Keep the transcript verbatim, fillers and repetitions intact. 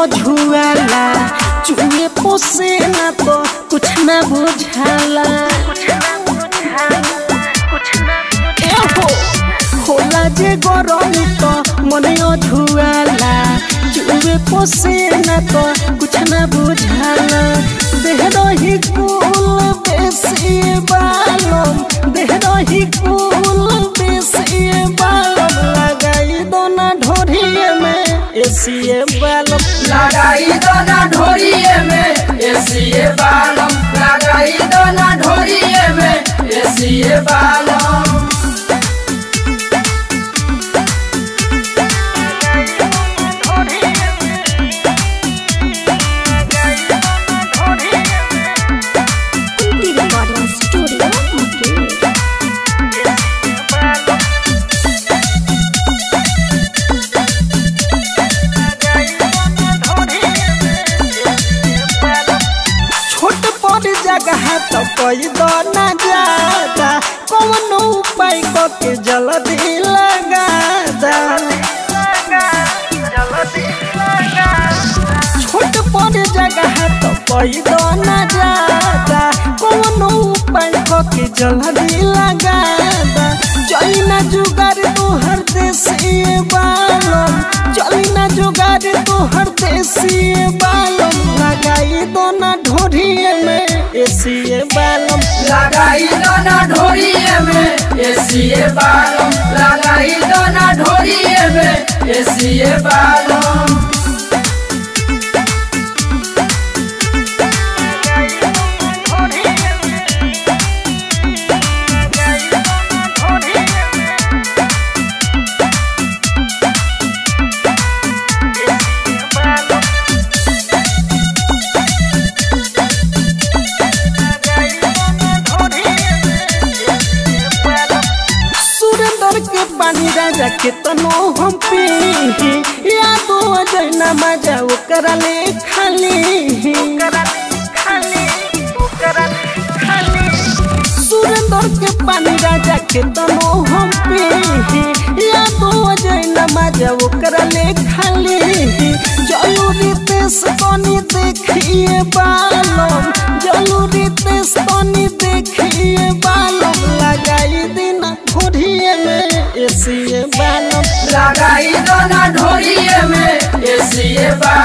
झुआला चुए पोसे ना तो कुछ ना बुझाला एहो होला जे गरम तो मन झुआला चुए पोसे ना तो कुछ ना बुझाला देह रही कुल बेसी बालम देह रही कुल बेसी बालम लगाई दो ना ढोरिए में एसीए बालम लगाई दो ना ढोरिए में एसीए बालम लगाई दो ना ढोरिए में एसीए बालम जगह तो कोई दो ना जाता कौन उपाय को के जल्दी लगा दा छोट पर जगह तो कोई दो ना जाता कौन उपाय को के जल्दी लगा दा चली ना जुगाड़ तू हर देसी बालम चली ना जुगाड़ तू हर देसी बालम लगाई दो ना ढोरिए में एसीए बालम लगाई दो ना ढोरिए में एसीए बालम लगाई दो ना ढोरिए में एसीए बालम के पानी राजा के तनो हम पी यादो जैना मजा ओकरा ले खाली सुरेंद्र के पानी राजा के तनो हम पी यादो जैना मजा ओकरा ले खाली जरूरी तेस तनी देखिए बालम जरूरी तेस तनी देखिए बालम लगाई दिन ढोरिए में एसीए बालम लगाई दो ना ढोरिए में एसीए बालम।